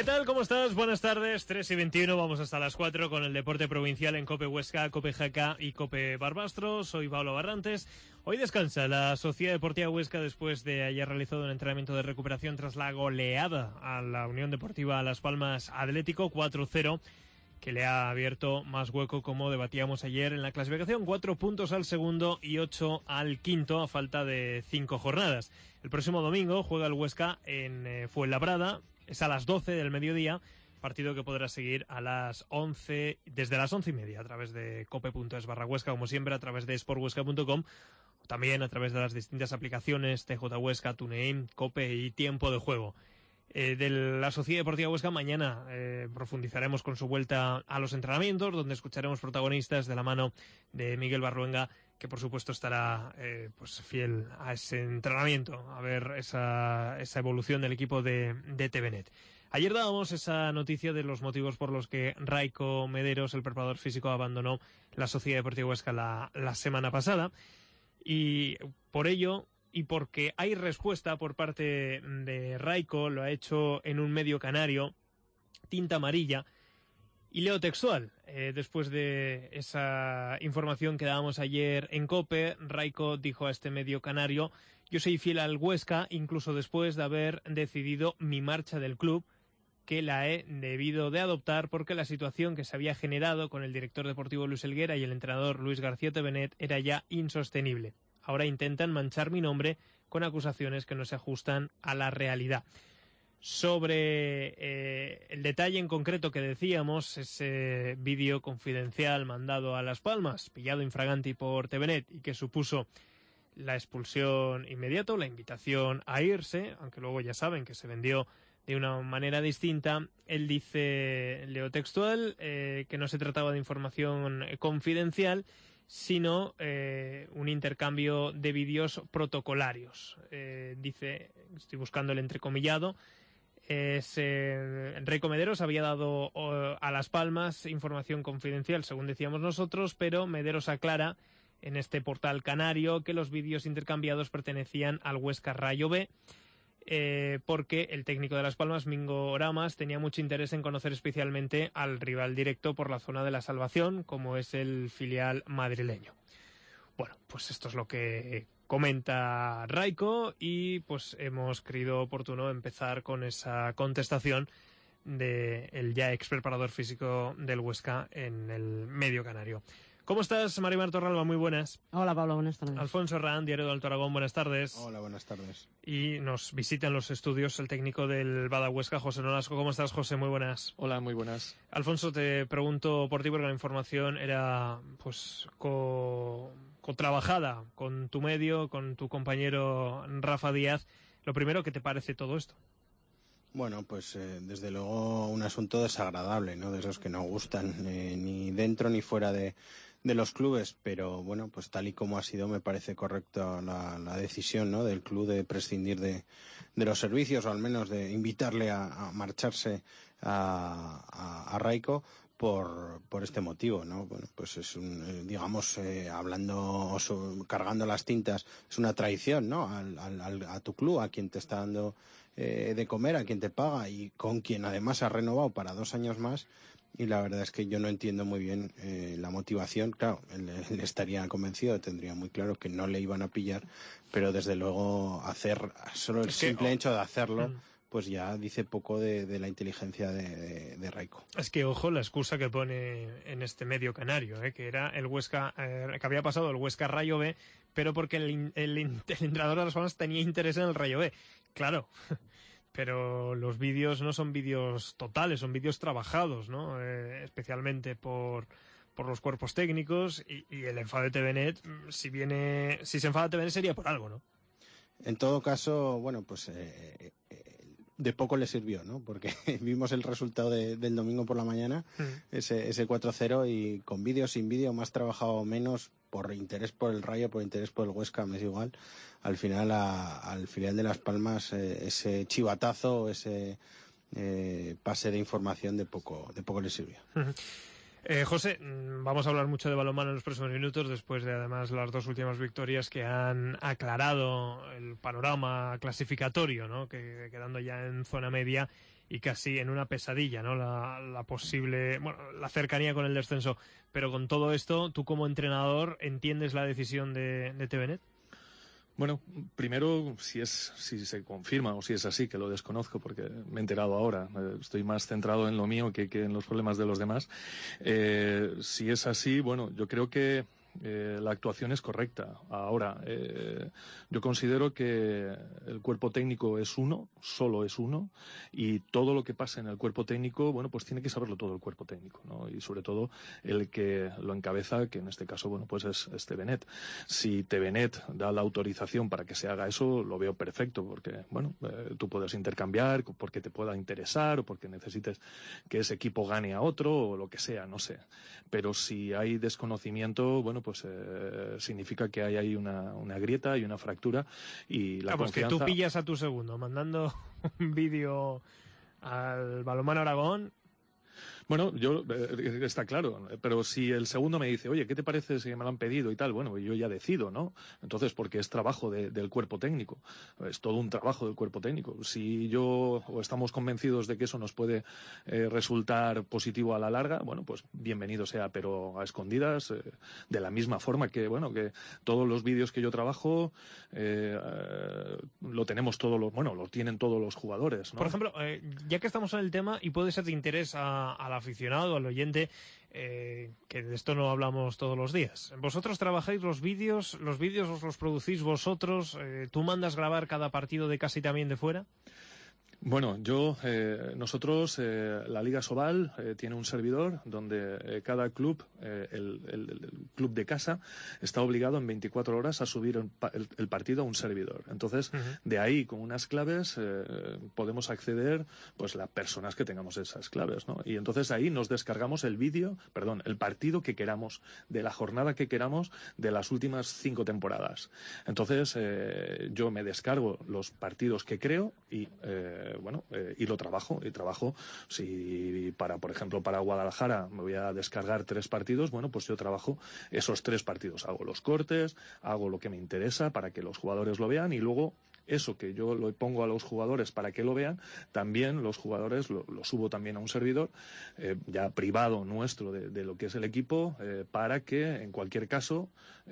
¿Qué tal? ¿Cómo estás? Buenas tardes, 3:21, vamos hasta las 4 con el deporte provincial en COPE Huesca, COPE Jaca y COPE Barbastro. Soy Pablo Barrantes. Hoy descansa la Sociedad Deportiva Huesca después de haber realizado un entrenamiento de recuperación tras la goleada a la Unión Deportiva Las Palmas Atlético 4-0, que le ha abierto más hueco, como debatíamos ayer en la clasificación. 4 puntos al segundo y 8 al quinto a falta de 5 jornadas. El próximo domingo juega el Huesca en Fuenlabrada. Es a las 12 del mediodía, partido que podrás seguir a las 11, desde las 11:30 a través de cope.es/Huesca, como siempre, a través de sporthuesca.com, también a través de las distintas aplicaciones TJ Huesca, TuneIn, Cope y Tiempo de Juego. De la Sociedad Deportiva Huesca mañana profundizaremos con su vuelta a los entrenamientos, donde escucharemos protagonistas de la mano de Miguel Barruenga, que por supuesto estará pues fiel a ese entrenamiento, a ver esa evolución del equipo de TVNet. Ayer dábamos esa noticia de los motivos por los que Raiko Mederos, el preparador físico, abandonó la Sociedad Deportiva Huesca la semana pasada, y por ello, y porque hay respuesta por parte de Raiko, lo ha hecho en un medio canario, Tinta Amarilla, y leo textual. Después de esa información que dábamos ayer en COPE, Raiko dijo a este medio canario: yo soy fiel al Huesca, incluso después de haber decidido mi marcha del club, que la he debido de adoptar porque la situación que se había generado con el director deportivo Luis Helguera y el entrenador Luis García Tevenet era ya insostenible. Ahora intentan manchar mi nombre con acusaciones que no se ajustan a la realidad. Sobre el detalle en concreto que decíamos, ese vídeo confidencial mandado a Las Palmas, pillado infraganti por TVNet y que supuso la expulsión inmediata, la invitación a irse, aunque luego ya saben que se vendió de una manera distinta. Él dice, leo textual, que no se trataba de información confidencial, sino un intercambio de vídeos protocolarios. Dice, estoy buscando el entrecomillado, Raiko Mederos había dado a Las Palmas información confidencial, según decíamos nosotros, pero Mederos aclara en este portal canario que los vídeos intercambiados pertenecían al Huesca Rayo B, porque el técnico de Las Palmas, Mingo Oramas, tenía mucho interés en conocer especialmente al rival directo por la zona de la salvación, como es el filial madrileño. Bueno, pues esto es lo que comenta Raiko, y pues hemos creído oportuno empezar con esa contestación del ya ex preparador físico del Huesca en el medio canario. ¿Cómo estás, Marimar Torralba? Muy buenas. Hola, Pablo, buenas tardes. Alfonso Herrán, Diario de Alto Aragón, buenas tardes. Hola, buenas tardes. Y nos visita en los estudios el técnico del Bada Huesca, José Nolasco. ¿Cómo estás, José? Muy buenas. Hola, muy buenas. Alfonso, te pregunto por ti porque la información era pues co-trabajada con tu medio, con tu compañero Rafa Díaz. Lo primero, ¿qué te parece todo esto? Bueno, pues desde luego un asunto desagradable, ¿no? De esos que no gustan ni dentro ni fuera de los clubes, pero bueno, pues tal y como ha sido, me parece correcta la decisión, ¿no?, del club de prescindir de los servicios, o al menos de invitarle a marcharse a Raiko por este motivo, ¿no? Bueno, pues es digamos, cargando las tintas, es una traición, ¿no?, a tu club, a quien te está dando de comer, a quien te paga y con quien además ha renovado para 2 años más. Y la verdad es que yo no entiendo muy bien la motivación. Claro, él estaría convencido, tendría muy claro que no le iban a pillar, pero desde luego solo el simple hecho de hacerlo, pues ya dice poco de la inteligencia de Raiko. Es que, ojo, la excusa que pone en este medio canario, que era el Huesca, que había pasado el Huesca Rayo B, pero porque el entrenador de Las Palmas tenía interés en el Rayo B. Claro, pero los vídeos no son vídeos totales, son vídeos trabajados, ¿no? Especialmente por los cuerpos técnicos, y el enfado de TVNet, si se enfada TVNet sería por algo, ¿no? En todo caso, bueno, pues de poco le sirvió, ¿no? Porque vimos el resultado del domingo por la mañana, ese 4-0, y con vídeo, sin vídeo, más trabajado o menos, por interés por el Rayo, por interés por el Huesca, me es igual. Al final, al filial de Las Palmas, ese chivatazo, ese pase de información de poco le sirvió. José, vamos a hablar mucho de balonmano en los próximos minutos, después de además las 2 últimas victorias que han aclarado el panorama clasificatorio, ¿no?, que quedando ya en zona media casi en una pesadilla, ¿no? La posible, bueno, la cercanía con el descenso. Pero con todo esto, tú como entrenador, ¿entiendes la decisión de TVNet? Bueno, primero, si se confirma o si es así, que lo desconozco porque me he enterado ahora, estoy más centrado en lo mío que en los problemas de los demás. Si es así, bueno, yo creo que la actuación es correcta. Ahora, yo considero que el cuerpo técnico es uno, solo es uno, y todo lo que pasa en el cuerpo técnico, bueno, pues tiene que saberlo todo el cuerpo técnico, ¿no? Y sobre todo el que lo encabeza, que en este caso, bueno, pues es TVNet. Si TVNet da la autorización para que se haga eso, lo veo perfecto, porque, bueno, tú puedes intercambiar porque te pueda interesar o porque necesites que ese equipo gane a otro o lo que sea, no sé. Pero si hay desconocimiento, bueno, pues significa que hay ahí una grieta y una fractura y la confianza... Pues que tú pillas a tu segundo mandando un vídeo al Balonmano Aragón. Bueno, está claro, pero si el segundo me dice, oye, ¿qué te parece si me lo han pedido y tal? Bueno, yo ya decido, ¿no? Entonces, porque es trabajo del cuerpo técnico, es todo un trabajo del cuerpo técnico. Si yo o estamos convencidos de que eso nos puede resultar positivo a la larga, bueno, pues bienvenido sea, pero a escondidas, de la misma forma que, bueno, que todos los vídeos que yo trabajo lo tenemos lo tienen todos los jugadores, ¿no? Por ejemplo, ya que estamos en el tema y puede ser de interés al aficionado, al oyente, que de esto no hablamos todos los días. ¿Vosotros trabajáis los vídeos os los producís vosotros? ¿Tú mandas grabar cada partido de casa y también de fuera? Bueno, nosotros, la Liga Sobal tiene un servidor donde cada club, el club de casa, está obligado en 24 horas a subir el partido a un servidor. Entonces, de ahí, con unas claves, podemos acceder, pues, las personas que tengamos esas claves, ¿no? Y entonces ahí nos descargamos el partido que queramos, de la jornada que queramos, de las últimas 5 temporadas. Entonces, yo me descargo los partidos que creo y y lo trabajo. Si por ejemplo, para Guadalajara me voy a descargar 3 partidos, bueno, pues yo trabajo esos 3 partidos. Hago los cortes, hago lo que me interesa para que los jugadores lo vean y luego eso que yo lo pongo a los jugadores para que lo vean, también los jugadores lo subo también a un servidor ya privado nuestro de lo que es el equipo, para que en cualquier caso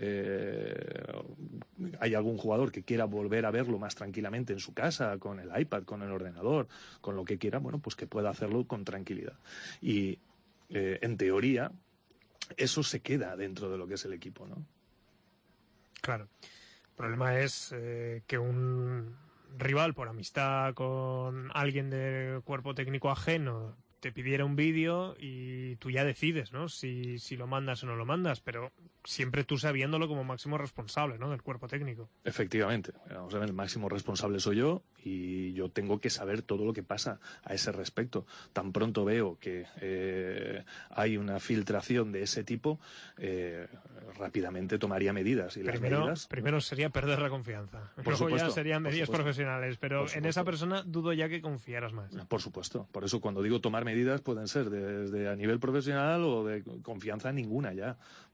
hay algún jugador que quiera volver a verlo más tranquilamente en su casa, con el iPad, con el ordenador, con lo que quiera, bueno, pues que pueda hacerlo con tranquilidad. Y en teoría eso se queda dentro de lo que es el equipo, ¿no? Claro. El problema es que un rival, por amistad con alguien de cuerpo técnico ajeno, te pidiera un vídeo y tú ya decides, ¿no? Si lo mandas o no lo mandas, pero siempre tú sabiéndolo como máximo responsable, ¿no? Del cuerpo técnico. Efectivamente. Vamos a ver, el máximo responsable soy yo y yo tengo que saber todo lo que pasa a ese respecto. Tan pronto veo que hay una filtración de ese tipo, rápidamente tomaría medidas. Y primero sería perder la confianza. Luego ya serían medidas profesionales, pero en esa persona dudo ya que confiaras más. Por supuesto. Por eso cuando digo tomar medidas pueden ser desde a nivel profesional o de confianza ninguna ya.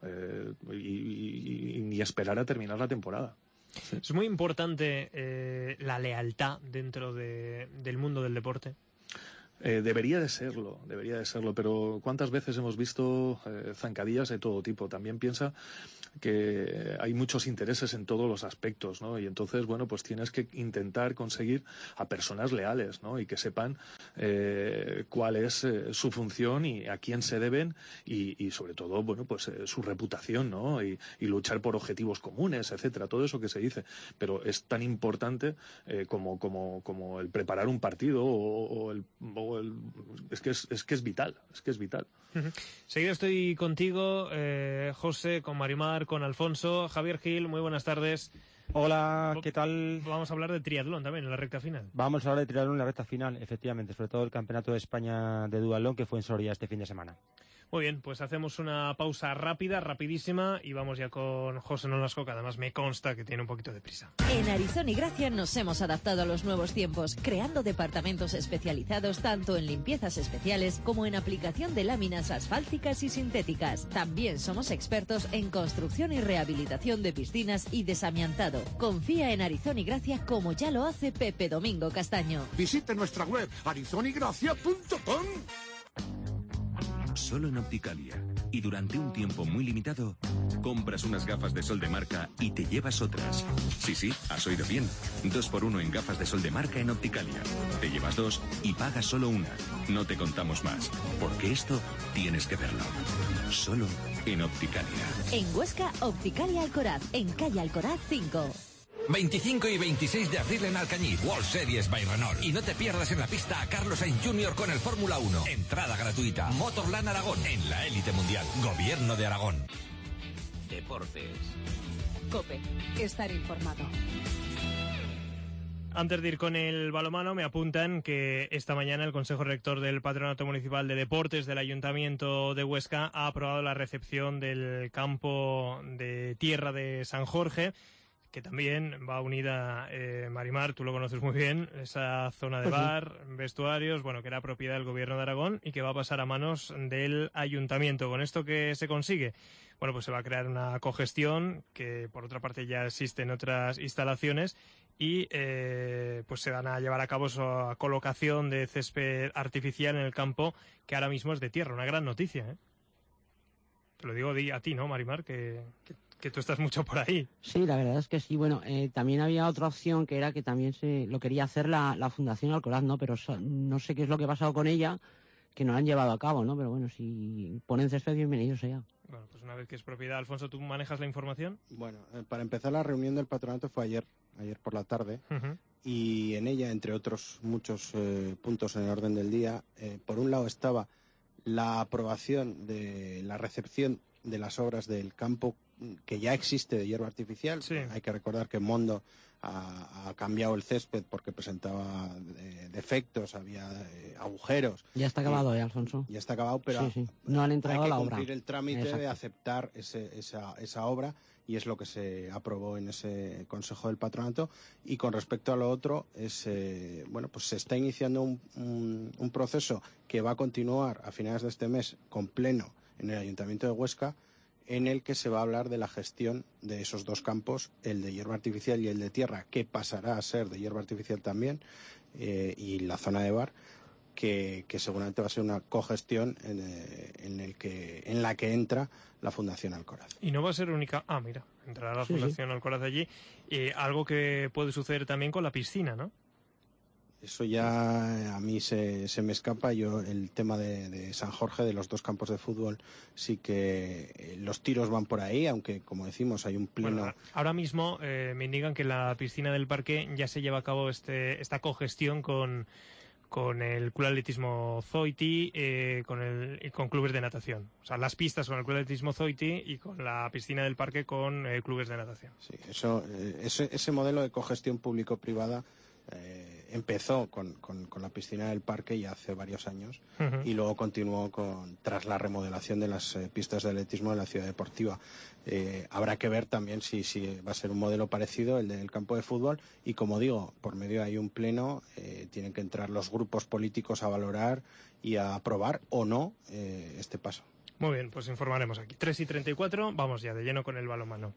Y ni esperar a terminar la temporada. Sí. Es muy importante la lealtad dentro del mundo del deporte. Debería de serlo, pero ¿cuántas veces hemos visto zancadillas de todo tipo? También piensa que hay muchos intereses en todos los aspectos, ¿no? Y entonces, bueno, pues tienes que intentar conseguir a personas leales, ¿no? Y que sepan cuál es su función y a quién se deben y sobre todo, bueno, pues su reputación, ¿no? Y luchar por objetivos comunes, etcétera, todo eso que se dice. Pero es tan importante como el preparar un partido es que es vital. Seguido estoy contigo, José, con Marimar, con Alfonso. Javier Gil, muy buenas tardes. Hola, ¿qué tal? Vamos a hablar de triatlón también en la recta final. Vamos a hablar de triatlón en la recta final, efectivamente, sobre todo el Campeonato de España de Duatlón que fue en Soria este fin de semana. Muy bien, pues hacemos una pausa rapidísima, y vamos ya con José Nolasco, que además me consta que tiene un poquito de prisa. En Arizona y Gracia nos hemos adaptado a los nuevos tiempos, creando departamentos especializados tanto en limpiezas especiales como en aplicación de láminas asfálticas y sintéticas. También somos expertos en construcción y rehabilitación de piscinas y desamiantado. informado. Confía en Arizón y Gracia como ya lo hace Pepe Domingo Castaño. Visite nuestra web arizonigracia.com. Solo en Opticalia. Y durante un tiempo muy limitado, compras unas gafas de sol de marca y te llevas otras. Sí, has oído bien. 2x1 en gafas de sol de marca en Opticalia. Te llevas 2 y pagas solo una. No te contamos más, porque esto tienes que verlo. Solo en Opticalia. En Huesca, Opticalia Alcoraz, en calle Alcoraz 5. 25 y 26 de abril en Alcañiz, World Series by Renault. Y no te pierdas en la pista a Carlos Sainz Jr. con el Fórmula 1. Entrada gratuita. Motorland Aragón, en la élite mundial. Gobierno de Aragón. Deportes. COPE. Estar informado. Antes de ir con el balonmano, me apuntan que esta mañana el Consejo Rector del Patronato Municipal de Deportes del Ayuntamiento de Huesca ha aprobado la recepción del campo de tierra de San Jorge, que también va unida, Marimar, tú lo conoces muy bien, esa zona de bar, vestuarios, bueno, que era propiedad del Gobierno de Aragón y que va a pasar a manos del Ayuntamiento. ¿Con esto qué se consigue? Bueno, pues se va a crear una cogestión que, por otra parte, ya existe en otras instalaciones y pues se van a llevar a cabo esa colocación de césped artificial en el campo, que ahora mismo es de tierra. Una gran noticia, ¿eh? Te lo digo a ti, ¿no, Marimar? Que tú estás mucho por ahí. Sí, la verdad es que sí. Bueno, también había otra opción que era que también se lo quería hacer la Fundación Alcoraz, ¿no? Pero no sé qué es lo que ha pasado con ella, que no la han llevado a cabo, ¿no? Pero bueno, si ponen césped, bienvenido sea. Bueno, pues una vez que es propiedad, Alfonso, ¿tú manejas la información? Bueno, para empezar, la reunión del patronato fue ayer por la tarde, y en ella, entre otros muchos puntos en el orden del día, por un lado estaba la aprobación de la recepción de las obras del campo que ya existe de hierba artificial. Sí. Hay que recordar que Mondo ha cambiado el césped porque presentaba defectos, había agujeros. Ya está acabado, Alfonso. Ya está acabado, pero sí. No han entregado hay que la obra. cumplir el trámite de aceptar esa obra, y es lo que se aprobó en ese Consejo del Patronato. Y con respecto a lo otro, bueno, pues se está iniciando un proceso que va a continuar a finales de este mes con pleno en el Ayuntamiento de Huesca, en el que se va a hablar de la gestión de esos dos campos, el de hierba artificial y el de tierra, que pasará a ser de hierba artificial también, y la zona de bar, que seguramente va a ser una cogestión en la que entra la Fundación Alcoraz. Y no va a ser única. Ah, mira, entrará la Fundación Alcoraz allí. Algo que puede suceder también con la piscina, ¿no? Eso ya a mí se me escapa. Yo el tema de San Jorge, de los dos campos de fútbol, sí que los tiros van por ahí, aunque, como decimos, hay un pleno... Bueno, ahora mismo me indican que en la piscina del parque ya se lleva a cabo esta cogestión con el Club Atletismo Zoiti, con clubes de natación. O sea, las pistas con el Club Atletismo Zoiti y con la piscina del parque con clubes de natación. Sí, ese modelo de cogestión público-privada empezó con la piscina del parque ya hace varios años, y luego continuó tras la remodelación de las pistas de atletismo de la ciudad deportiva. Habrá que ver también si va a ser un modelo parecido el del campo de fútbol, y como digo, por medio hay un pleno, tienen que entrar los grupos políticos a valorar y a aprobar o no este paso. Muy bien, pues informaremos aquí. 3:34, vamos ya de lleno con el balonmano.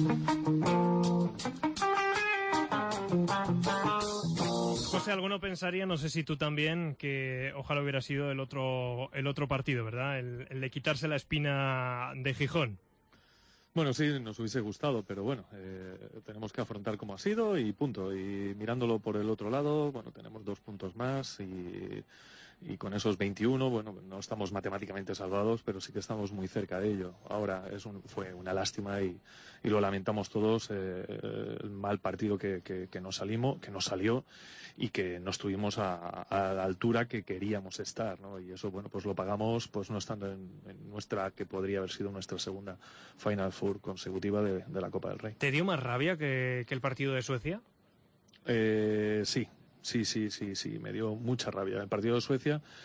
José, alguno pensaría, no sé si tú también, que ojalá hubiera sido el otro partido, ¿verdad? El de quitarse la espina de Gijón. Bueno, sí, nos hubiese gustado, pero bueno, tenemos que afrontar como ha sido y punto. Y mirándolo por el otro lado, bueno, tenemos 2 puntos más y con esos 21, bueno, no estamos matemáticamente salvados, pero sí que estamos muy cerca de ello. Ahora fue una lástima y lo lamentamos todos, el mal partido que nos salió y que no estuvimos a la altura que queríamos estar, ¿no? Y eso, bueno, pues lo pagamos pues no estando en nuestra, que podría haber sido nuestra segunda Final Four consecutiva de la Copa del Rey. ¿Te dio más rabia que el partido de Suecia? Sí, me dio mucha rabia. El partido de Suecia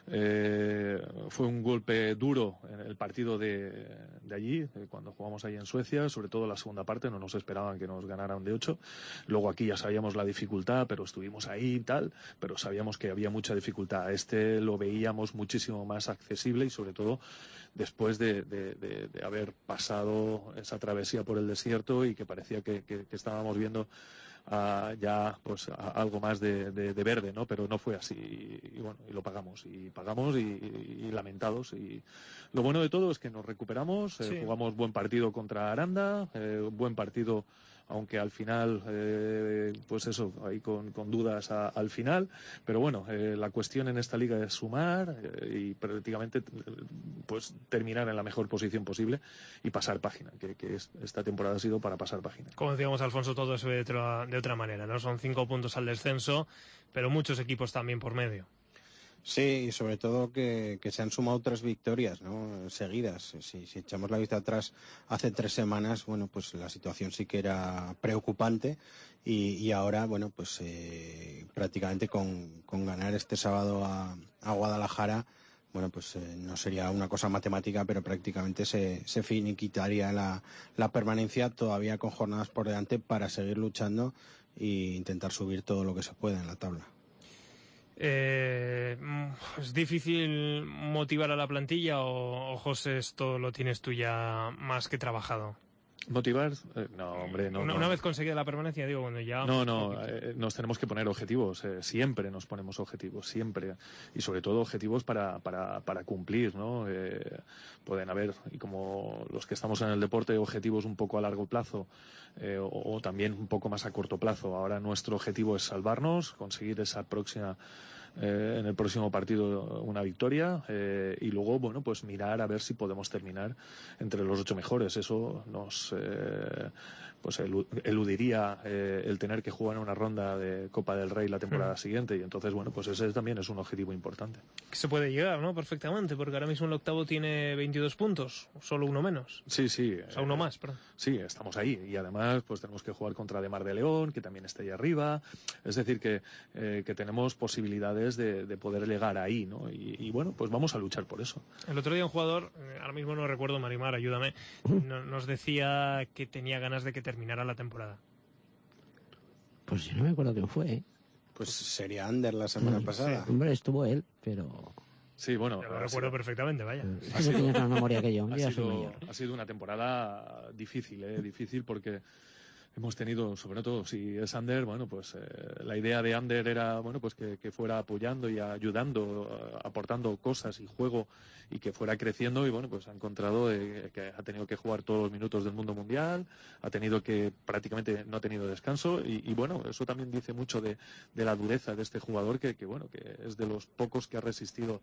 Fue un golpe duro en el partido de allí, cuando jugamos ahí en Suecia, sobre todo la segunda parte, no nos esperaban que nos ganaran de 8. Luego aquí ya sabíamos la dificultad, pero estuvimos ahí y tal, pero sabíamos que había mucha dificultad. Este lo veíamos muchísimo más accesible y sobre todo después de haber pasado esa travesía por el desierto y que parecía que estábamos viendo ya pues algo más de verde, ¿no? Pero no fue así y bueno, y lo pagamos y lamentados. Y lo bueno de todo es que nos recuperamos, Sí. jugamos buen partido contra Aranda, buen partido, aunque al final pues eso, ahí con dudas al final, pero bueno, la cuestión en esta liga es sumar y prácticamente pues terminar en la mejor posición posible y pasar página, que esta temporada ha sido para pasar página. Como decíamos, Alfonso, todo se ve de otra manera, ¿no? Son 5 puntos al descenso, pero muchos equipos también por medio. Sí, y sobre todo que se han sumado 3 victorias, ¿no? Seguidas. Si echamos la vista atrás hace 3 semanas, bueno, pues la situación sí que era preocupante y ahora, bueno, pues prácticamente con ganar este sábado a Guadalajara, bueno, pues no sería una cosa matemática, pero prácticamente se finiquitaría la permanencia todavía con jornadas por delante para seguir luchando e intentar subir todo lo que se pueda en la tabla. ¿Es difícil motivar a la plantilla o José, esto lo tienes tú ya más que trabajado? ¿Motivar? No, hombre, no. Una vez conseguida la permanencia, digo, cuando ya... No, nos tenemos que poner objetivos, siempre nos ponemos objetivos, siempre. Y sobre todo objetivos para cumplir, ¿no? Pueden haber, y como los que estamos en el deporte, objetivos un poco a largo plazo o también un poco más a corto plazo. Ahora nuestro objetivo es salvarnos, conseguir esa próxima... en el próximo partido una victoria y luego, bueno, pues mirar a ver si podemos terminar entre los 8 mejores. Eso nos pues eludiría el tener que jugar en una ronda de Copa del Rey la temporada siguiente y entonces, bueno, pues ese también es un objetivo importante. Que se puede llegar, ¿no? Perfectamente, porque ahora mismo el octavo tiene 22 puntos, solo uno menos. Sí. O sea, uno más, perdón. Sí, estamos ahí y además pues tenemos que jugar contra De Mar de León, que también está ahí arriba. Es decir, que tenemos posibilidades de poder llegar ahí, ¿no? Y bueno, pues vamos a luchar por eso. El otro día un jugador, ahora mismo no recuerdo, Marimar, ayúdame, nos decía que tenía ganas de que terminara la temporada. Pues yo no me acuerdo quién fue, ¿eh? Pues sería Ander la semana pasada. Sí. Hombre, estuvo él, pero... Sí, bueno... Yo lo recuerdo perfectamente, vaya. Ha sido más memoria que yo. Ha sido una temporada difícil, difícil porque... Hemos tenido, sobre todo, si es Ander, bueno, pues la idea de Ander era, bueno, pues que fuera apoyando y ayudando, aportando cosas y juego y que fuera creciendo y, bueno, pues ha encontrado que ha tenido que jugar todos los minutos del mundo mundial, ha tenido que, prácticamente no ha tenido descanso y bueno, eso también dice mucho de la dureza de este jugador que bueno, que es de los pocos que ha resistido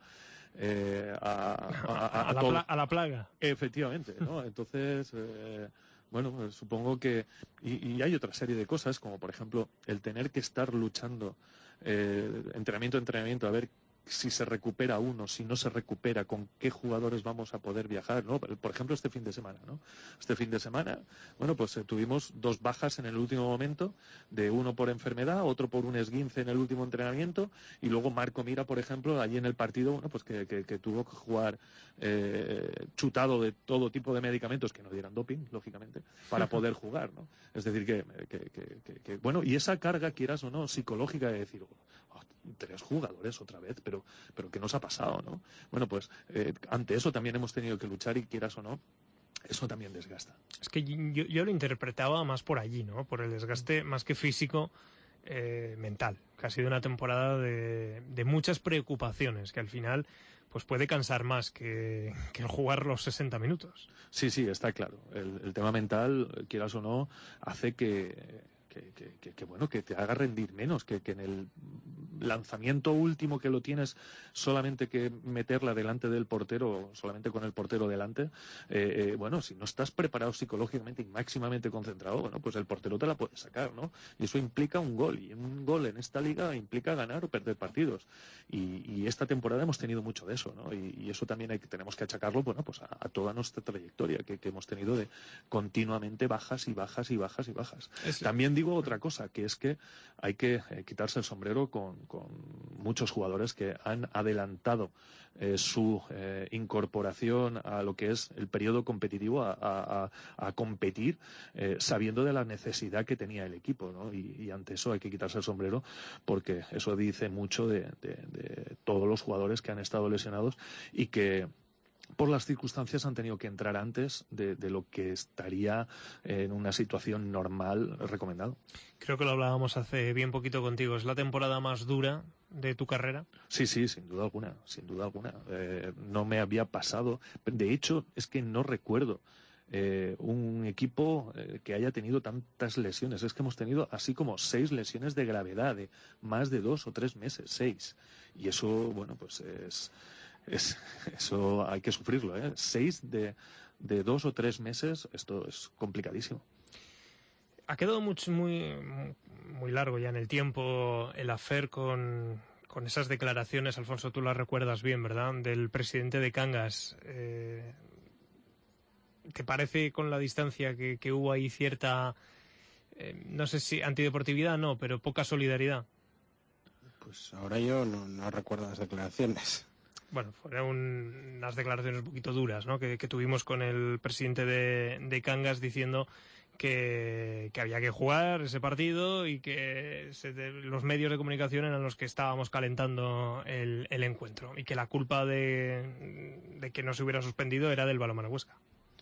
a la plaga. Efectivamente, ¿no? Entonces... Bueno, supongo que... Y hay otra serie de cosas, como por ejemplo el tener que estar luchando entrenamiento, a ver si se recupera uno, si no se recupera, con qué jugadores vamos a poder viajar, ¿no? Por ejemplo, este fin de semana, ¿no? Este fin de semana, bueno, pues tuvimos 2 bajas en el último momento, de uno por enfermedad, otro por un esguince en el último entrenamiento, y luego Marco Mira, por ejemplo, allí en el partido, bueno, pues que tuvo que jugar chutado de todo tipo de medicamentos que no dieran doping, lógicamente, para poder jugar, ¿no? Es decir, que bueno, y esa carga, quieras o no, psicológica de decir, 3 jugadores otra vez, pero ¿qué nos ha pasado, no? Bueno, pues ante eso también hemos tenido que luchar y quieras o no, eso también desgasta. Es que yo lo interpretaba más por allí, ¿no? Por el desgaste más que físico, mental. Que ha sido una temporada de muchas preocupaciones, que al final pues puede cansar más que el jugar los 60 minutos. Sí, está claro. El tema mental, quieras o no, hace que bueno, que te haga rendir menos, que en el lanzamiento último que lo tienes solamente que meterla delante del portero, solamente con el portero delante, bueno, si no estás preparado psicológicamente y máximamente concentrado, bueno, pues el portero te la puede sacar, ¿no? Y eso implica un gol, y un gol en esta liga implica ganar o perder partidos. Y esta temporada hemos tenido mucho de eso, ¿no? Y eso también tenemos que achacarlo, bueno, pues a toda nuestra trayectoria que hemos tenido de continuamente bajas y bajas y bajas y bajas. También digo otra cosa, que es que hay que quitarse el sombrero con muchos jugadores que han adelantado su incorporación a lo que es el periodo competitivo, a competir, sabiendo de la necesidad que tenía el equipo, ¿no? Y ante eso hay que quitarse el sombrero, porque eso dice mucho de todos los jugadores que han estado lesionados y que por las circunstancias han tenido que entrar antes de lo que estaría en una situación normal recomendado. Creo que lo hablábamos hace bien poquito contigo. ¿Es la temporada más dura de tu carrera? Sí, sin duda alguna, sin duda alguna. No me había pasado. De hecho, es que no recuerdo un equipo que haya tenido tantas lesiones. Es que hemos tenido así como 6 lesiones de gravedad, de más de 2 o 3 meses, 6. Y eso, bueno, pues eso hay que sufrirlo, 6 de 2 o 3 meses, esto es complicadísimo. Ha quedado muy largo ya en el tiempo el affair con esas declaraciones, Alfonso, tú las recuerdas bien, ¿verdad?, del presidente de Cangas. ¿Te parece, con la distancia, que hubo ahí cierta, no sé si antideportividad, no, pero poca solidaridad? Pues ahora yo no recuerdo las declaraciones. Bueno, fueron unas declaraciones un poquito duras, ¿no?, que tuvimos con el presidente de Cangas diciendo que había que jugar ese partido y que los medios de comunicación eran los que estábamos calentando el encuentro y que la culpa de que no se hubiera suspendido era del Balonmano Huesca.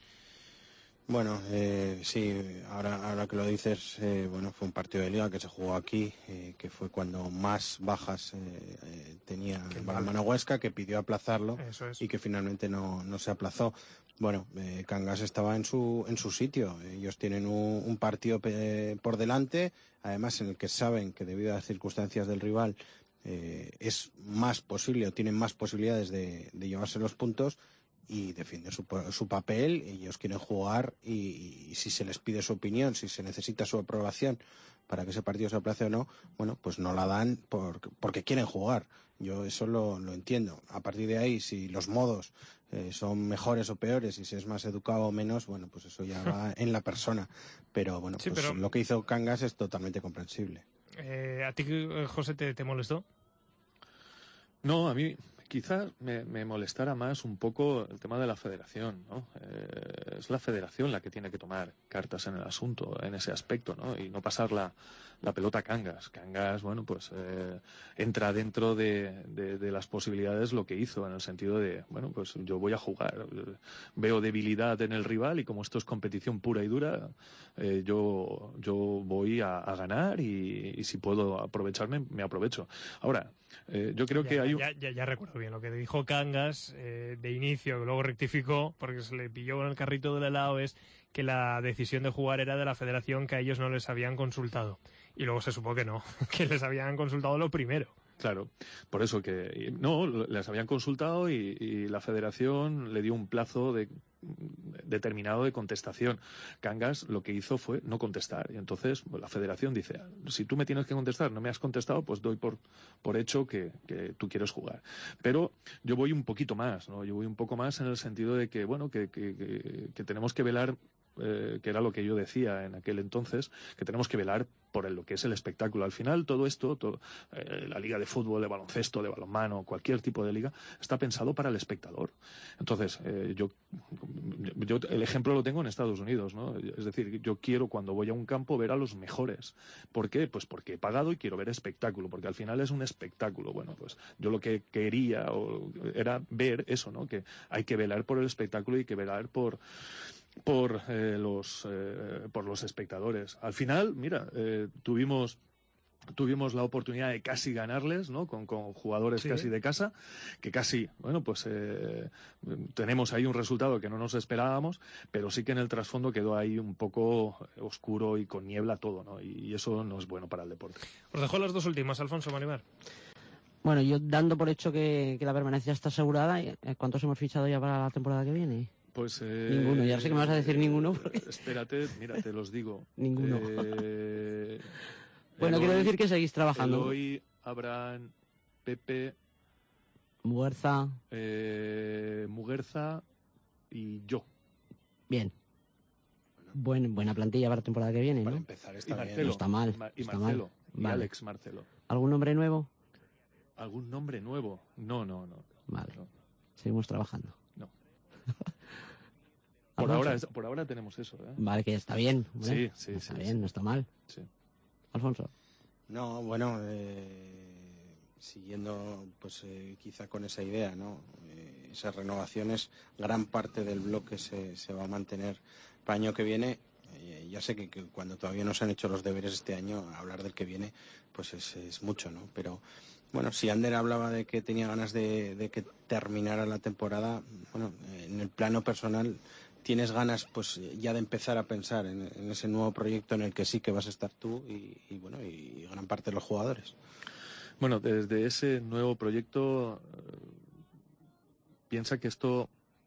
Bueno, sí, ahora que lo dices, bueno, fue un partido de liga que se jugó aquí, que fue cuando más bajas tenía el Balonmano Huesca, que pidió aplazarlo y que finalmente no se aplazó. Bueno, Cangas estaba en su sitio. Ellos tienen un partido por delante, además en el que saben que debido a las circunstancias del rival es más posible o tienen más posibilidades de llevarse los puntos, y defienden su papel. Ellos quieren jugar y si se les pide su opinión, si se necesita su aprobación para que ese partido se aplace o no, bueno, pues no la dan porque quieren jugar. Yo eso lo entiendo. A partir de ahí, si los modos son mejores o peores, y si es más educado o menos, bueno, pues eso ya va en la persona. Pero bueno, sí, pues lo que hizo Cangas es totalmente comprensible. ¿A ti, José, te molestó? No, a mí quizás me molestara más un poco el tema de la federación, ¿no? Es la federación la que tiene que tomar cartas en el asunto, en ese aspecto, ¿no? Y no pasar la pelota a Cangas. Cangas, bueno, pues entra dentro de las posibilidades lo que hizo, en el sentido de, bueno, pues yo voy a jugar. Veo debilidad en el rival y como esto es competición pura y dura, yo voy a ganar y si puedo aprovecharme, me aprovecho. Ahora, yo creo que hay... Ya recuerdo bien lo que dijo Cangas de inicio, que luego rectificó porque se le pilló con el carrito del helado, es que la decisión de jugar era de la federación, que a ellos no les habían consultado. Y luego se supo que no, que les habían consultado lo primero. Claro, por eso que no, les habían consultado y la federación le dio un plazo determinado de contestación. Cangas lo que hizo fue no contestar y entonces la federación dice, si tú me tienes que contestar, no me has contestado, pues doy por hecho que tú quieres jugar. Pero yo voy un poquito más, ¿no? Yo voy un poco más en el sentido de que, bueno, que tenemos que velar, que era lo que yo decía en aquel entonces, que tenemos que velar por lo que es el espectáculo. Al final todo esto, la liga de fútbol, de baloncesto, de balonmano, cualquier tipo de liga, está pensado para el espectador. Entonces, yo el ejemplo lo tengo en Estados Unidos, ¿no? Es decir, yo quiero, cuando voy a un campo, ver a los mejores. ¿Por qué? Pues porque he pagado y quiero ver espectáculo, porque al final es un espectáculo. Bueno, pues yo lo que quería era ver eso, ¿no? Que hay que velar por el espectáculo y que velar por los espectadores. Al final, mira, tuvimos la oportunidad de casi ganarles, ¿no? Con jugadores casi de casa, que casi, bueno, pues tenemos ahí un resultado que no nos esperábamos, pero sí que en el trasfondo quedó ahí un poco oscuro y con niebla todo, ¿no? Y eso no es bueno para el deporte. Os dejo las dos últimas, Alfonso, Manimar. Bueno, yo dando por hecho que la permanencia está asegurada, ¿cuántos hemos fichado ya para la temporada que viene? Pues ninguno, ya sé que me vas a decir ninguno. Porque... Espérate, mira, te los digo. Ninguno. Bueno, quiero decir que seguís trabajando. Eloy, Abraham, Pepe, Muguerza y yo. Bien. buena plantilla para la temporada que viene, Para ¿no? empezar está Marcelo, bien. No está mal. Y está Marcelo, mal. y Vale. Alex Marcelo. ¿Algún nombre nuevo? ¿Algún nombre nuevo? No. Vale. No. Seguimos trabajando. No. Alfonso. Por ahora tenemos eso, ¿eh? Vale, que está bien. hombre. Sí, Está sí, bien, sí. no está mal. Sí. Alfonso. No, bueno, siguiendo pues quizá con esa idea, ¿no? Esas renovaciones, gran parte del bloque se va a mantener para el año que viene. Ya sé que cuando todavía no se han hecho los deberes este año, hablar del que viene pues es mucho, ¿no? Pero bueno, si Ander hablaba de que tenía ganas de que terminara la temporada, bueno, en el plano personal tienes ganas pues ya de empezar a pensar en ese nuevo proyecto en el que sí que vas a estar tú y bueno, y gran parte de los jugadores. Bueno, desde ese nuevo proyecto, piensa que esto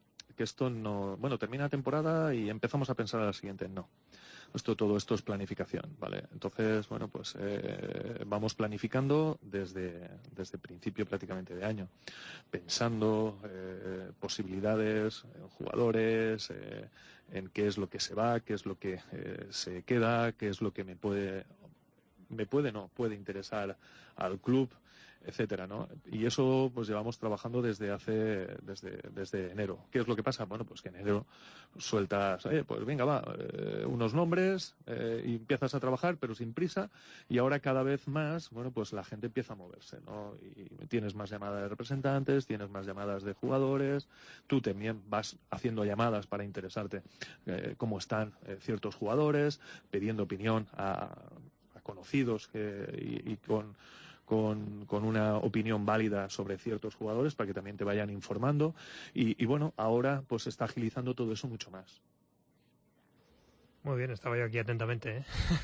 no, bueno, termina la temporada y empezamos a pensar a la siguiente. No. Todo esto es planificación, ¿vale? Entonces, bueno, pues vamos planificando desde principio prácticamente de año, pensando posibilidades, jugadores, en qué es lo que se va, qué es lo que se queda, qué es lo que puede interesar al club, etcétera, ¿no? Y eso pues llevamos trabajando desde enero. ¿Qué es lo que pasa? Bueno, pues que en enero sueltas, pues venga, va, unos nombres y empiezas a trabajar, pero sin prisa, y ahora cada vez más, bueno, pues la gente empieza a moverse, ¿no? Y tienes más llamadas de representantes, tienes más llamadas de jugadores, tú también vas haciendo llamadas para interesarte cómo están ciertos jugadores, pidiendo opinión a conocidos y con una opinión válida sobre ciertos jugadores para que también te vayan informando y bueno, ahora pues se está agilizando todo eso mucho más. Muy bien, estaba yo aquí atentamente,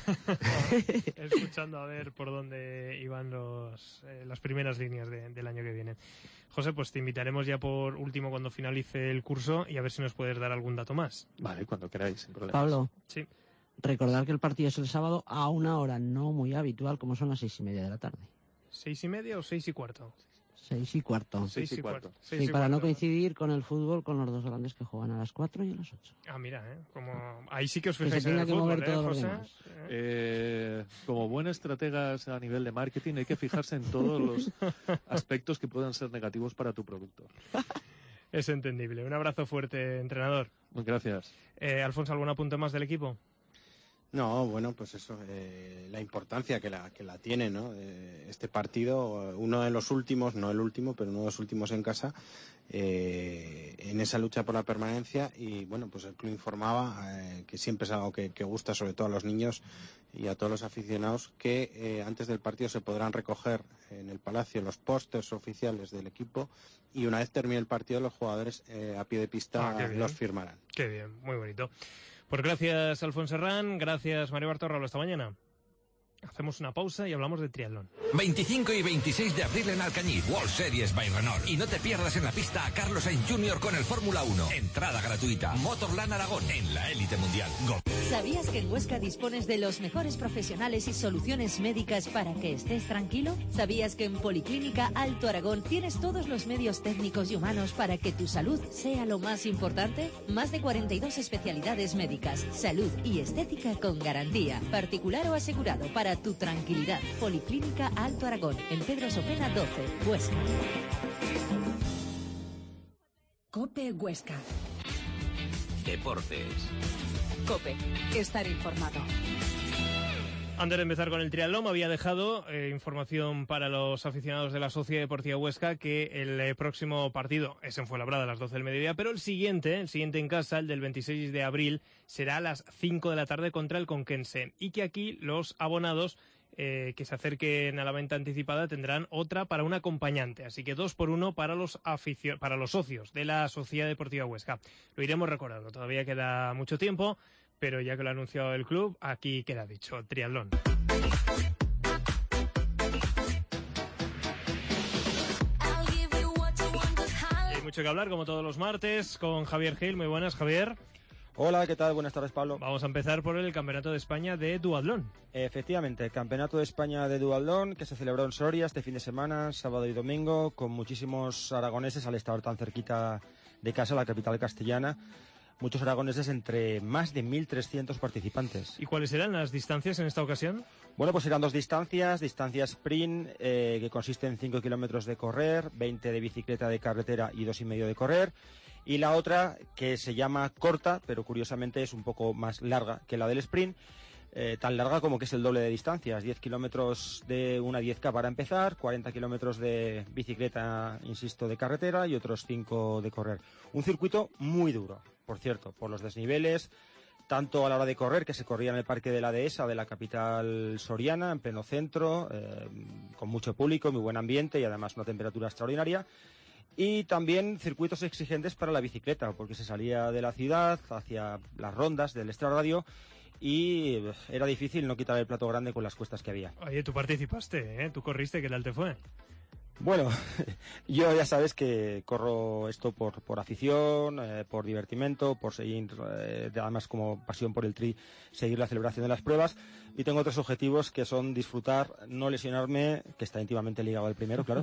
escuchando a ver por dónde iban las primeras líneas del año que viene. José, pues te invitaremos ya por último cuando finalice el curso y a ver si nos puedes dar algún dato más. Vale, cuando queráis, sin problemas. Pablo. Sí. Recordar que el partido es el sábado a una hora no muy habitual, como son las 6:30 de la tarde. 6:30 o 6:15? 6:15. 6:15. Sí, para no coincidir con el fútbol, con los dos grandes que juegan a las 4 y a las 8. Ah, mira, como ahí sí que os Que fijáis se en tenga el que fútbol, mover todos los José. demás. Como buenos estrategas a nivel de marketing hay que fijarse en todos los aspectos que puedan ser negativos para tu producto. Es entendible. Un abrazo fuerte, entrenador. Gracias. Alfonso, ¿algún apunte más del equipo? No, bueno, pues eso, la importancia que la tiene, ¿no? Este partido, uno de los últimos, no el último, pero uno de los últimos en casa, en esa lucha por la permanencia y bueno, pues el club informaba que siempre es algo que gusta sobre todo a los niños y a todos los aficionados que antes del partido se podrán recoger en el Palacio los pósters oficiales del equipo y una vez termine el partido los jugadores a pie de pista los firmarán. Qué bien, muy bonito. Pues gracias, Alfonso Herrán, gracias, Mario Bartorralo, hasta mañana. Hacemos una pausa y hablamos de triatlón. 25 y 26 de abril en Alcañiz, World Series by Renault. Y no te pierdas en la pista a Carlos Sainz Jr. con el Fórmula 1. Entrada gratuita. Motorland Aragón en la élite mundial. ¿Sabías que en Huesca dispones de los mejores profesionales y soluciones médicas para que estés tranquilo? ¿Sabías que en Policlínica Alto Aragón tienes todos los medios técnicos y humanos para que tu salud sea lo más importante? Más de 42 especialidades médicas, salud y estética con garantía, particular o asegurado, para tu tranquilidad. Policlínica Alto Aragón, en Pedro Sopena 12, Huesca. COPE Huesca. Deportes. COPE. Estar informado. Antes de empezar con el triatlón, me había dejado información para los aficionados de la Sociedad Deportiva Huesca que el próximo partido es en Fuenlabrada a las 12 del mediodía, pero el siguiente en casa, el del 26 de abril, será a las 5 de la tarde contra el Conquense. Y que aquí los abonados que se acerquen a la venta anticipada tendrán otra para un acompañante. Así que 2x1 para los socios de la Sociedad Deportiva Huesca. Lo iremos recordando, todavía queda mucho tiempo, pero ya que lo ha anunciado el club, aquí queda dicho, triatlón. Hay mucho que hablar, como todos los martes, con Javier Gil. Muy buenas, Javier. Hola, ¿qué tal? Buenas tardes, Pablo. Vamos a empezar por el Campeonato de España de Duatlón. Efectivamente, el Campeonato de España de Duatlón que se celebró en Soria este fin de semana, sábado y domingo, con muchísimos aragoneses al estar tan cerquita de casa, la capital castellana. muchos aragoneses entre más de 1.300 participantes. ¿Y cuáles eran las distancias en esta ocasión? Bueno, pues eran dos distancias, distancia sprint, que consiste en 5 kilómetros de correr, 20 de bicicleta de carretera y 2,5 de correr, y la otra que se llama corta, pero curiosamente es un poco más larga que la del sprint, tan larga como que es el doble de distancias, 10 kilómetros de una 10K para empezar, 40 kilómetros de bicicleta, insisto, de carretera y otros 5 de correr. Un circuito muy duro, por cierto, por los desniveles, tanto a la hora de correr, que se corría en el Parque de la Dehesa de la capital soriana, en pleno centro, con mucho público, muy buen ambiente y además una temperatura extraordinaria. Y también circuitos exigentes para la bicicleta, porque se salía de la ciudad hacia las rondas del extrarradio y era difícil no quitar el plato grande con las cuestas que había. Oye, tú participaste, ¿eh? Tú corriste, ¿qué tal te fue? Bueno, yo ya sabes que corro esto por afición, por divertimento, por seguir, además como pasión por el tri, seguir la celebración de las pruebas. Y tengo 3 objetivos que son disfrutar, no lesionarme, que está íntimamente ligado al primero, claro,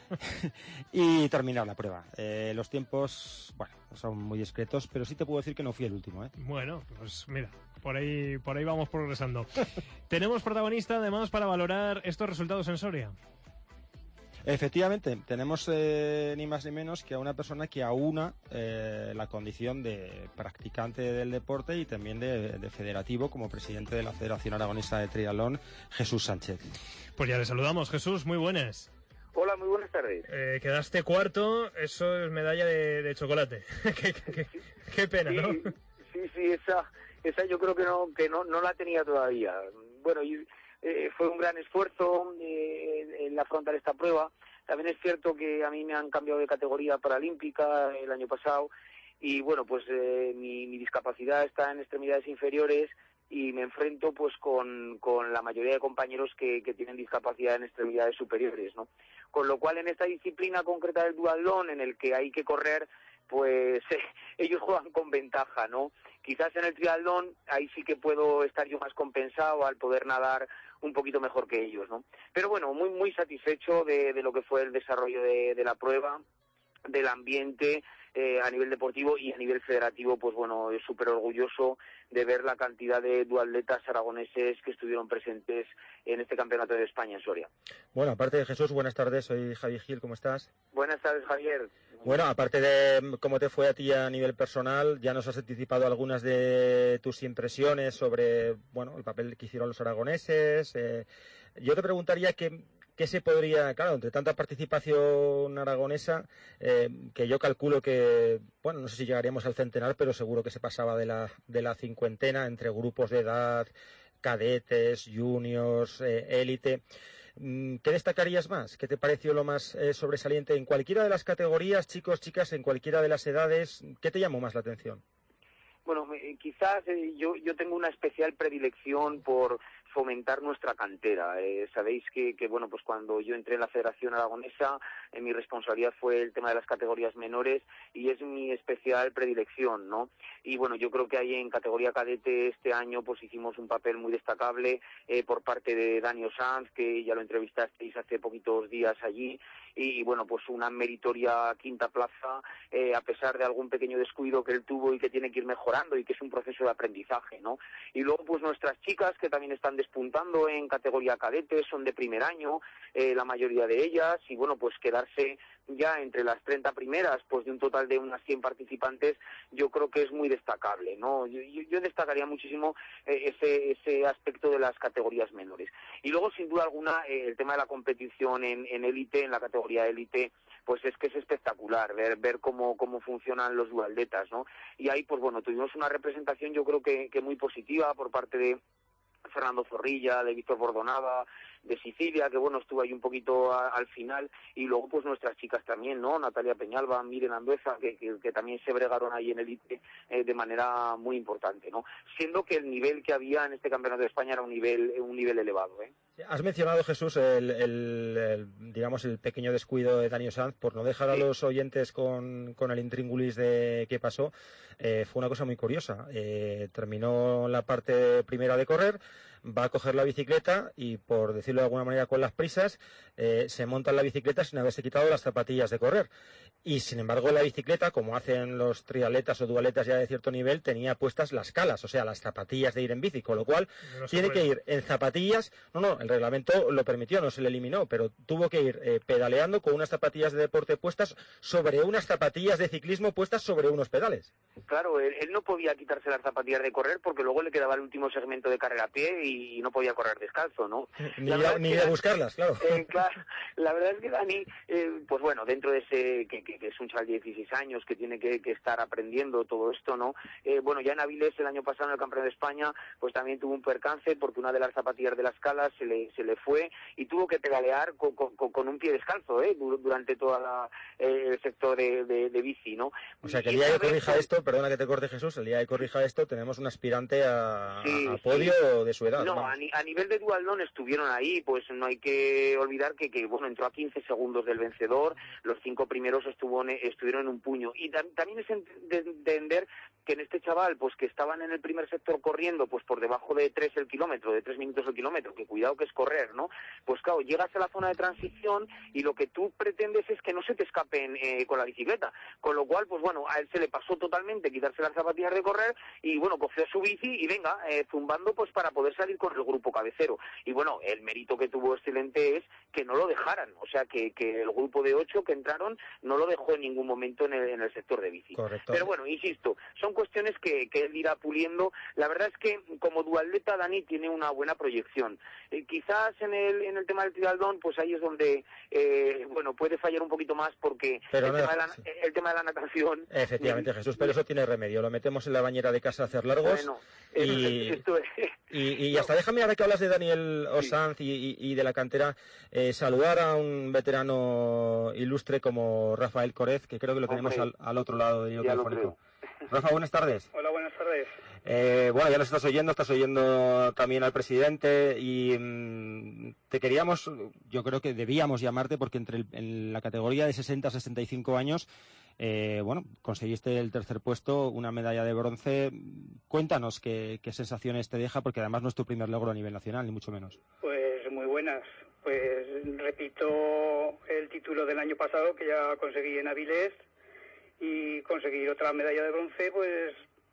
y terminar la prueba. Los tiempos, bueno, son muy discretos, pero sí te puedo decir que no fui el último, ¿eh? Bueno, pues mira, por ahí vamos progresando. Tenemos protagonista además para valorar estos resultados en Soria. Efectivamente, tenemos ni más ni menos que a una persona que aúna la condición de practicante del deporte y también de federativo como presidente de la Federación Aragonesa de Triatlón, Jesús Sánchez. Pues ya le saludamos. Jesús, muy buenas. Hola, muy buenas tardes. Quedaste cuarto, eso es medalla de chocolate. qué pena, sí, ¿no? Sí, esa yo creo que no la tenía todavía. Bueno, fue un gran esfuerzo el afrontar esta prueba. También es cierto que a mí me han cambiado de categoría paralímpica el año pasado y bueno, pues mi discapacidad está en extremidades inferiores y me enfrento pues con la mayoría de compañeros que tienen discapacidad en extremidades superiores, ¿no? Con lo cual en esta disciplina concreta del duatlón en el que hay que correr, pues ellos juegan con ventaja, ¿no? Quizás en el triatlón ahí sí que puedo estar yo más compensado al poder nadar un poquito mejor que ellos, ¿no? Pero bueno, muy muy satisfecho de lo que fue el desarrollo de la prueba, del ambiente a nivel deportivo y a nivel federativo, pues bueno, súper orgulloso de ver la cantidad de duatletas aragoneses que estuvieron presentes en este Campeonato de España en Soria. Bueno, aparte de Jesús, buenas tardes, soy Javi Gil, ¿cómo estás? Buenas tardes, Javier. Bueno, aparte de cómo te fue a ti a nivel personal, ya nos has anticipado algunas de tus impresiones sobre, bueno, el papel que hicieron los aragoneses. Yo te preguntaría ¿qué se podría, claro, entre tanta participación aragonesa, que yo calculo que, bueno, no sé si llegaríamos al centenar, pero seguro que se pasaba de la cincuentena entre grupos de edad, cadetes, juniors, élite. ¿Qué destacarías más? ¿Qué te pareció lo más sobresaliente en cualquiera de las categorías, chicos, chicas, en cualquiera de las edades? ¿Qué te llamó más la atención? Bueno, quizás yo tengo una especial predilección por fomentar nuestra cantera. Sabéis que bueno, pues cuando yo entré en la Federación Aragonesa, mi responsabilidad fue el tema de las categorías menores y es mi especial predilección, ¿no? Y bueno, yo creo que ahí en categoría cadete este año pues hicimos un papel muy destacable por parte de Dani Sanz, que ya lo entrevistasteis hace poquitos días allí, y bueno, pues una meritoria quinta plaza, a pesar de algún pequeño descuido que él tuvo y que tiene que ir mejorando y que es un proceso de aprendizaje, ¿no? Y luego pues nuestras chicas que también están despuntando en categoría cadete, son de primer año, la mayoría de ellas, y bueno, pues quedarse ya entre las 30 primeras, pues de un total de unas 100 participantes, yo creo que es muy destacable, ¿no? Yo destacaría muchísimo ese aspecto de las categorías menores. Y luego, sin duda alguna, el tema de la competición en élite, en la categoría élite, pues es que es espectacular ver cómo funcionan los duatletas, ¿no? Y ahí, pues bueno, tuvimos una representación yo creo que muy positiva por parte de Fernando Zorrilla, de Víctor Bordonaba, de Sicilia, que bueno, estuvo ahí un poquito al final, y luego pues nuestras chicas también, ¿no? Natalia Peñalba, Miren Andueza, que también se bregaron ahí en élite de manera muy importante, ¿no? Siendo que el nivel que había en este Campeonato de España era un nivel elevado, ¿eh? Has mencionado, Jesús, digamos el pequeño descuido de Dani Sanz, por no dejar a los oyentes con el intríngulis de qué pasó. Fue una cosa muy curiosa. Terminó la parte primera de correr, va a coger la bicicleta y, por decirlo decirlo de alguna manera, con las prisas, se monta en la bicicleta sin haberse quitado las zapatillas de correr. Y sin embargo la bicicleta, como hacen los triatletas o dualetas ya de cierto nivel, tenía puestas las calas, o sea, las zapatillas de ir en bici, con lo cual tiene que ir en zapatillas. No, el reglamento lo permitió, no se le eliminó, pero tuvo que ir pedaleando con unas zapatillas de deporte puestas sobre unas zapatillas de ciclismo puestas sobre unos pedales. Claro, él no podía quitarse las zapatillas de correr porque luego le quedaba el último segmento de carrera a pie y no podía correr descalzo, ¿no? Ni de buscarlas, claro. Claro. La verdad es que Dani, pues bueno, dentro de ese que es un chaval de 16 años que tiene que estar aprendiendo todo esto, ¿no? Bueno, ya en Avilés el año pasado en el Campeonato de España, pues también tuvo un percance porque una de las zapatillas de las calas se le fue y tuvo que pedalear con un pie descalzo, durante toda el sector de bici, ¿no? O sea, que el día que corrija esto, perdona que te corte Jesús, el día que corrija esto tenemos un aspirante a podio de su edad. No, a nivel de dualdón estuvieron ahí, pues no hay que olvidar que bueno, entró a 15 segundos del vencedor, los 5 primeros estuvieron en un puño. Y también es entender que en este chaval, pues que estaban en el primer sector corriendo, pues por debajo de 3 el kilómetro, de 3 minutos el kilómetro, que cuidado que es correr, ¿no? Pues claro, llegas a la zona de transición y lo que tú pretendes es que no se te escapen con la bicicleta. Con lo cual, pues bueno, a él se le pasó totalmente quitarse las zapatillas de correr y bueno, cogió su bici y venga, zumbando pues para poder salir con el grupo cabecero. Y bueno, el mérito que tuvo excelente es que no lo dejaran, o sea, que el grupo de 8 que entraron no lo dejó en ningún momento en el sector de bici. Correcto. Pero bueno, insisto, son cuestiones que él irá puliendo. La verdad es que como duatleta Dani tiene una buena proyección. Quizás en el tema del triatlón, pues ahí es donde bueno, puede fallar un poquito más porque el tema de la natación. Efectivamente, Jesús, pero eso tiene remedio. Lo metemos en la bañera de casa a hacer largos. Bueno, y hasta déjame, ahora que hablas de Daniel Osanz y de la cantera, saludar a un veterano ilustre como Rafael Corez, que creo que lo tenemos al otro lado del hilo telefónico. Rafa, buenas tardes. Hola, buenas tardes. Bueno, ya nos estás oyendo también al presidente y te queríamos, yo creo que debíamos llamarte porque en la categoría de 60 a 65 años, bueno, conseguiste el tercer puesto, una medalla de bronce. Cuéntanos qué sensaciones te deja, porque además no es tu primer logro a nivel nacional, ni mucho menos. Pues muy buenas. Pues repito el título del año pasado que ya conseguí en Avilés, y conseguir otra medalla de bronce pues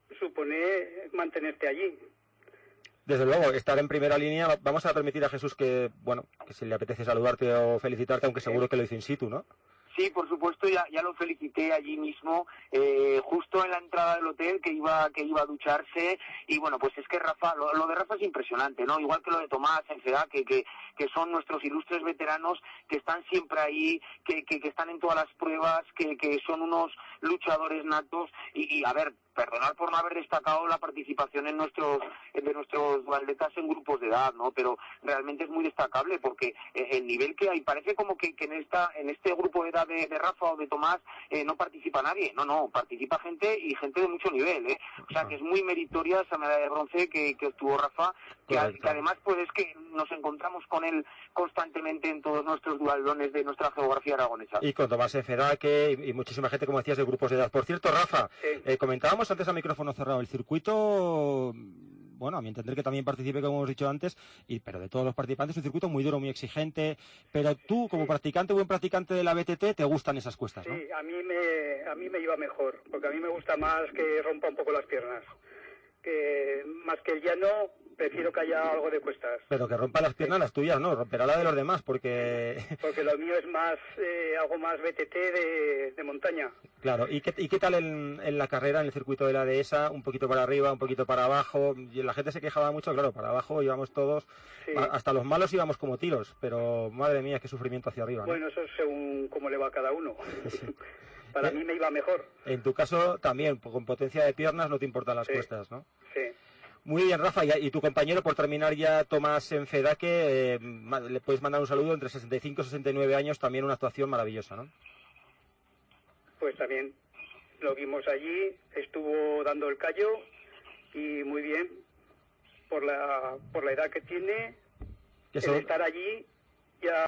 supone mantenerte allí. Desde luego, estar en primera línea. Vamos a permitir a Jesús que si le apetece saludarte o felicitarte, aunque seguro que lo hizo in situ, ¿no? Sí, por supuesto, ya lo felicité allí mismo, justo en la entrada del hotel, que iba a ducharse. Y bueno, pues es que Rafa, lo de Rafa es impresionante, ¿no? Igual que lo de Tomás, Enfedá, que son nuestros ilustres veteranos, que están siempre ahí, que están en todas las pruebas, que son unos luchadores natos. Y a ver, perdonar por no haber destacado la participación de nuestros duatletas en grupos de edad, ¿no? Pero realmente es muy destacable porque el nivel que hay, parece como que en este grupo de edad de Rafa o de Tomás no participa nadie. No, participa gente de mucho nivel, ¿eh? O sea, que es muy meritoria esa medalla de bronce que obtuvo Rafa, que además pues es que nos encontramos con él constantemente en todos nuestros duatlones de nuestra geografía aragonesa. Y con Tomás Enfedaque y muchísima gente, como decías, de grupos de edad. Por cierto, Rafa, comentábamos antes a micrófono cerrado el circuito, bueno, a mi entender que también participe, como hemos dicho antes, pero de todos los participantes, un circuito muy duro, muy exigente, pero tú, como buen practicante de la BTT, te gustan esas cuestas, ¿no? Sí, a mí me iba mejor, porque a mí me gusta más que rompa un poco las piernas, que más que el llano, prefiero que haya algo de cuestas. Pero que rompa las piernas las tuyas, ¿no? Romperá la de los demás, porque lo mío es más algo más BTT de montaña. Claro, ¿y qué tal en la carrera, en el circuito de la dehesa? Un poquito para arriba, un poquito para abajo, y la gente se quejaba mucho, claro, para abajo íbamos todos, hasta los malos íbamos como tiros, pero madre mía, qué sufrimiento hacia arriba, ¿no? Bueno, eso según cómo le va a cada uno. Sí. Para mí me iba mejor. En tu caso también, con potencia de piernas no te importan las cuestas, ¿no? Sí. Muy bien, Rafa, y tu compañero, por terminar ya, Tomás Enfedaque, le puedes mandar un saludo, entre 65 y 69 años, también una actuación maravillosa, ¿no? Pues también lo vimos allí, estuvo dando el callo y muy bien, por la edad que tiene, el estar allí ya